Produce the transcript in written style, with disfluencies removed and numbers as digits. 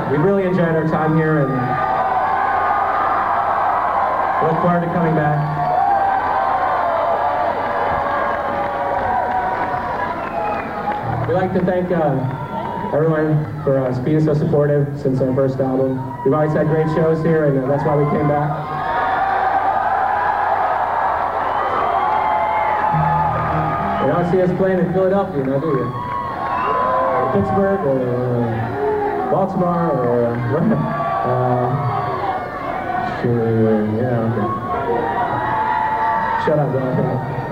We really enjoyed our time here and look forward to coming back. We'd like to thank everyone for being so supportive since our first album. We've always had great shows here, and that's why we came back. You don't see us playing in Philadelphia, now do you? Or Pittsburgh, or Baltimore, or sure, yeah, okay. Shut up, Jonathan.